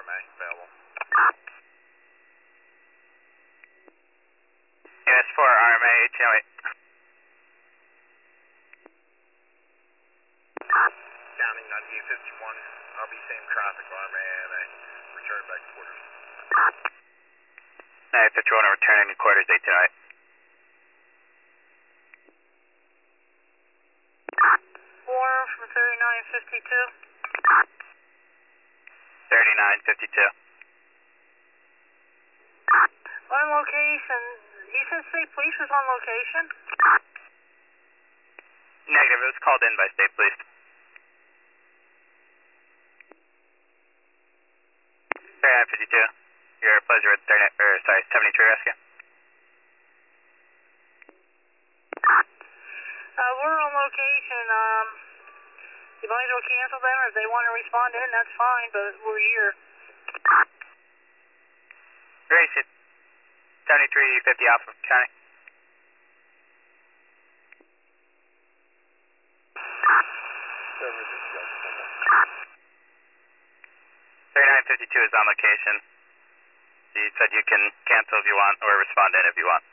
RMA available. Units 4, RMA 1808. County 9851. I'll be same traffic, RMA, AMA. Return back to quarters. 9851, return in quarters 1808. 4 from 3952. 3952. On location, Eastern State Police was on location? Negative, it was called in by State Police. 3952. Your pleasure with 73 rescue. We're on location. You might as well cancel them, or if they want to respond in, that's fine, but we're here. Race it. 7350 Alpha County. Service is 3952 is on location. You said you can cancel if you want, or respond in if you want.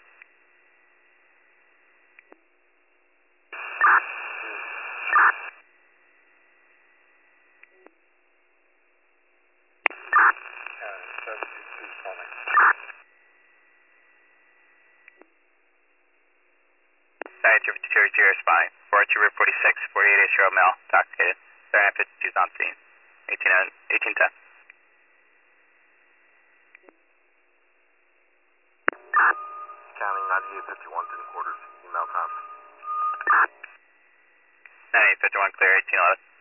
Zero spine. 42 Route 46, 48-year-old male, intoxicated. 3952 is on scene. 1810. County 9851 to the quarters. Email time. 9851 clear, 1811.